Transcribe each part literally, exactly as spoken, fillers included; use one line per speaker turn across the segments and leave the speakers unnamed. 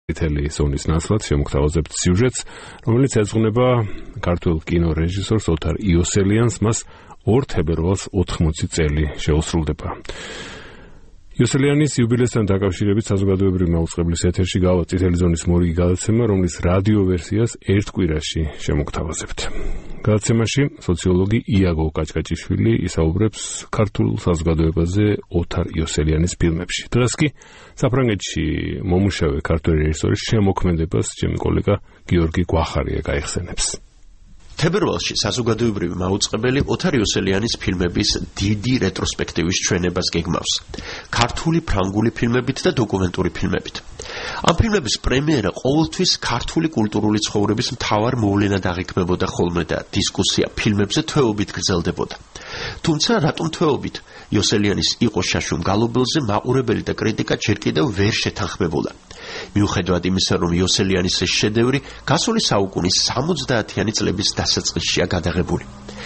წითელი ზონის ნაცვლად შემოგთავაზებთ სიუჟეტს, რომელიც ეძღვნება ქართულ კინორეჟისორს ოთარ იოსელიანს, მას ორ თებერვალს ოთხმოცი წელი შეუსრულდება. იოსელიანის იუბილესთან დაკავშირებით საზოგადოებრივი მაუწყებლის ეთერში გავა წითელი ზონის მორიგი გადაცემა, რომლის რადიო ვერსიას ერთ კვირაში შემოგთავაზებთ. გადაცემაში სოციოლოგი იაგო კაჭკაჭიშვილი ისაუბრებს ქართულ საზოგადოებაზე ოთარ იოსელიანის ფილმებში. დღეს კი საფრანგეთში მომუშავე ქართველი რეჟისორის შემოქმედებას ჩემი კოლეგა გიორგი გვახარია გაიხსენებს.
თებერვალში საზოგადოებრივი მაუწყებელი ოთარ იოსელიანის ფილმების დიდი რეტროსპექტივის ჩვენებას გეგმავს. ქართული, ფრანგული ფილმებით და დოკუმენტური ფილმებით. ამ ფილმების პრემიერა ყოველთვის ქართული კულტურული ცხოვრების მთავარ მოვლენად აღიქმებოდა ხოლმე და დისკუსია ფილმებზე თვეობით გრძელდებოდა. თუმცა რატომ თვეობით? იოსელიანის იყო შაშუმ გალობელზე მაყურებელი და კრიტიკა ჯერ კიდევ ვერ შეთანხმებულა. მიუხედავად იმისა, რომ იოსელიანის ეს შედევრი გასული საუკუნის სამოცდაათიანი წლების დასაწყისშია გადაღებული.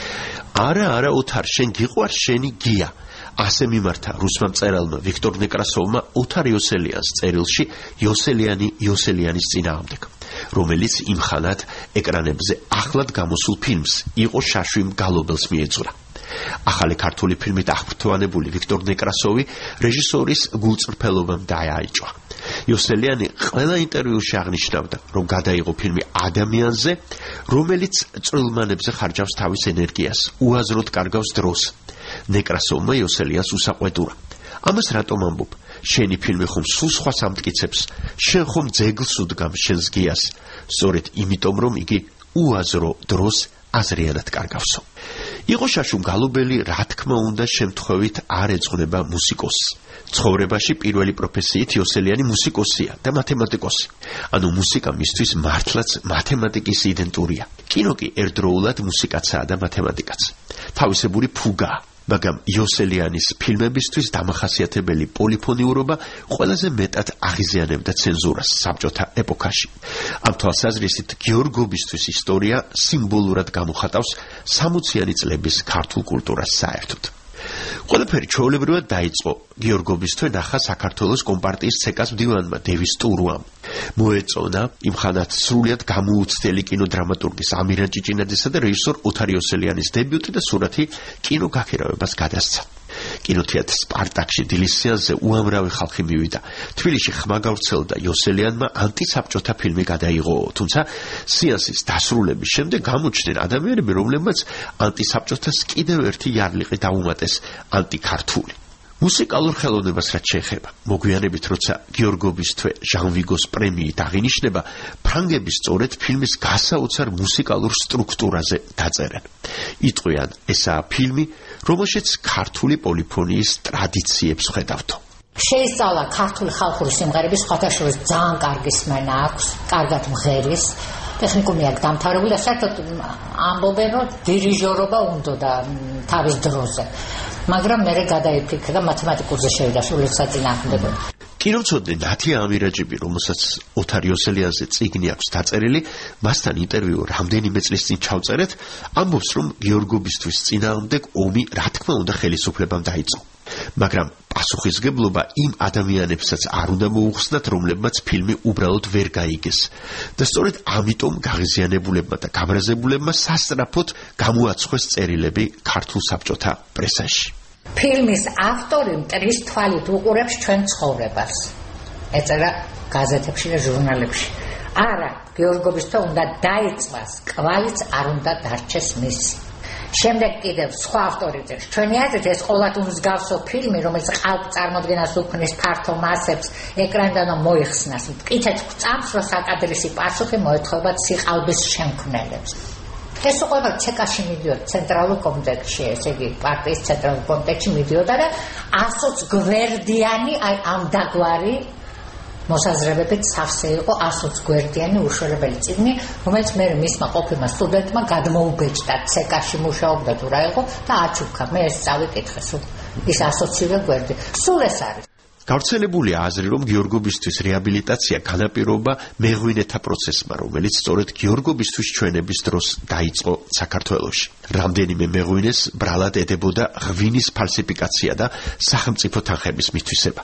არა, არა, ოთარ, შენ გიყვარს შენი გია. ასე მიმართა რუსმა მწერალმა ვიქტორ ნეკრასოვმა ოთარ იოსელიანს წერილში იოსელიანი იოსელიანის წინააღმდეგ, რომელიც იმხანად ეკრანებზე ახლად გამოსულ ფილმს იყო შაშვიმ გალობელს მიეძღვნა. ახალი ქართული ფილმით აღფრთოვანებული ვიქტორ ნეკრასოვი რეჟისორის გულწრფელობამ დააიჭვა. იოსელიანი ყველა ინტერვიუში აღნიშნავდა, რომ გადაიღო ფილმი ადამიანზე, რომელიც წვრილმანებზე ხარჯავს თავის ენერგიას, უაზროდ კარგავს დროს. ნეკრასოვმა იოსელიანს უსაყვედურა. ამას რატომ ამბობ? შენი ფილმი ხომ სულ სხვას ამტკიცებს? შენ ხომ ძეგლს უდგამს შენს გიას? სწორედ იმიტომ, რომ იგი უაზრო დროს აზრიანად კარგავსო. იყო შაშუმ გალობელი, რა თქმა უნდა, შემთხვევით არ ეძღვნება მუსიკოსს. ცხოვრებაში პირველი პროფესიით იოსელიანი მუსიკოსია და მათემატიკოსი. ანუ მუსიკა მისთვის მართლაც მათემატიკის იდენტურია. კინო კი ერთდროულად მუსიკაცაა და მათემატიკაც. თავისებური ფუგაა. მაგრამ იოსელიანის ფილმებისთვის დამახასიათებელი პოლიფონიურობა ყველაზე მეტად აღიზიანებდა ცენზურას საბჭოთა ეპოქაში. ამ თვალსაზრისით გიორგობისთვის ისტორია სიმბოლურად გამოხატავს სამოციანი წლების ქართულ კულტურას საერთოდ. ყველაფერი ჩვეულებრივად დაიწყო გიორგობის თვე ნახა საქართველოს კომპარტიის ცეკას მდივანმა დევის ტურუამ. მოეწონა იმხანად სრულიად გამოუცდელი კინოდრამატურგის ამირან ჭიჭინაძესა და რეჟისორ ოთარ იოსელიანის დებიუტი და სურათი კინოგაქირავებას გადასცა. კინოთეატრ სპარტაკში დილის სეანსზე უამრავი ხალხი მივიდა. თბილისში ხმა გავრცელდა იოსელიანმა ანტისაბჭოთა ფილმი გადაიღო, თუმცა სეანსის დასრულების შემდეგ გამოჩნდნენ ადამიანები, რომლებმაც ანტისაბჭოთას კიდევ ერთი იარლიყი დაუმატეს ანტიქართული. მუსიკალურ ხელოვნებას რაც შეეხება, მოგვიანებით როცა გიორგობის თვე ჟან ვიგოს პრემიით აღინიშნება, ფრანგები სწორედ ფილმის გასაოცარ მუსიკალურ სტრუქტურაზე დაწერენ. იტყვიან, ესაა ფილმი, რომელშიც ქართული პოლიფონიის ტრადიციებს ხედავთო.
შეისწავლა ქართული ხალხური სიმღერების სხვათაშორის ძალიან კარგი სმენა აქვს, კარგად მღერის, ტექნიკუმი აქვს დამთავრებული და საერთოდ ამბობენ, რომ დირიჟორობა უნდოდა თავის დროზე. მაგრამ მე გადაიფიქრე და მათემატიკურზე შევიდა სრულად საწინააღმდეგოდ.
კინომცოდნე ნათია ამირაჯიბი, რომელსაც ოთარ იოსელიანზე წიგნი აქვს დაწერილი, მასთან ინტერვიუ რამდენიმე წლის წინ ჩავწერეთ, ამბობს, რომ გიორგობისთვის წინააღმდეგ ომი რა თქმა უნდა ხელისუფლებამ დაიწყო. მაგრამ პასუხისგებლობა იმ ადამიანებსაც არ უნდა მოუხსნათ, რომლებმაც ფილმი უბრალოდ ვერ გაიგეს. და სწორედ ამიტომ გაღიზიანებულებმა და გამრაზებულებმა სასწრაფოდ გამოაცხვეს წერილები ქართულ საბჭოთა პრესაში.
ფილმის ავტორი მტრის თვალით უყურებს ჩვენ ცხოვრებას. ეწერა გაზეთებში და ჟურნალებში. არა, გიორგობის თვე უნდა დაიწყოს, კვალიც არ უნდა დარჩეს მისი. შემდეგ კიდევ სხვა ავტორი წერს, ჩვენი აზრით ეს ყოველთ მსგავსო ფილმი, რომელიც ყალბ წარმოდგენას უქმნის ფართო მასებს, ეკრანიდან მოიხსნას. მტკიცეთ გვწამს, რომ საკადრისი პასუხი მოეთხოვება სიყალბის შემქმნელებს. ეს უყურება ცეკაში მიდიოდა, ცენტრალურ კომიტეტში, ესე იგი პარტიის ცენტრალურ კომიტეტში მიდიოდა და ასოც გვერდიანი, აი ამ დაგვარი მოსაზრებებით სავსე იყო ასოც გვერდიანი უშველებელი წიგნი, რომელიც მე მისმა ყოფილმა სტუდენტმა გადმოუბეჭდა, ცეკაში მუშაობდა თუ რა იყო და აჩუქა. მე ეს წავიკითხე, სულ ის ასოცირე გვერდი. სულ ეს არის.
გავრცელებულია აზრი, რომ გიორგობისთვის რეაბილიტაცია განაპირობა მეღვინეთა პროცესმა, რომელიც სწორედ გიორგობისთვის ჩვენების დროს დაიწყო საქართველოში. რამდენიმე მეღვინეს ბრალად ედებოდა ღვინის ფალსიფიკაცია და სახელმწიფო თანხების მითვისება.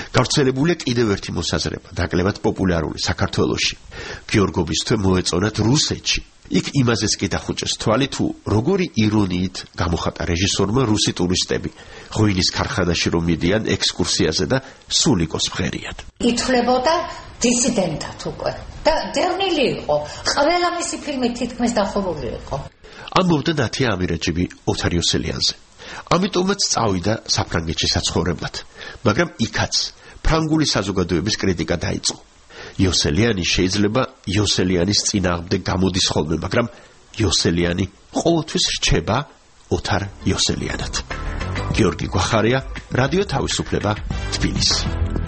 გავრცელებულია კიდევ ერთი მოსაზრება, ნაკლებად პოპულარული საქართველოში. გიორგობის თვე მოეწონათ რუსეთში. იქ იმაზეც კი დახუჭეს თვალი, თუ როგორი ირონიით გამოხატა რეჟისორმა რუსი ტურისტები, ღვინის ქარხანაში რომ მიდიან ექსკურსიაზე და სულ იყოს მღერიან.
ითვლებოდა დისიდენტად უკვე და დევნილი იყო. ყველა მისი ფილმი თითქმის დახურული იყო.
ამბობდა ნათია ამირაჯიბი ოთარ იოსელიანზე. ამიტომაც წავიდა საფრანგეთში საცხოვრებლად, მაგრამ იქაც ფრანგული საზოგადოების კრიტიკა დაიწყო. იოსელიანი შეიძლება იოსელიანის წინააღმდეგ გამოდის ხოლმე, მაგრამ იოსელიანი ყოველთვის რჩება ოთარ იოსელიანად. გიორგი გვახარია, რადიო თავისუფლება, თბილისი.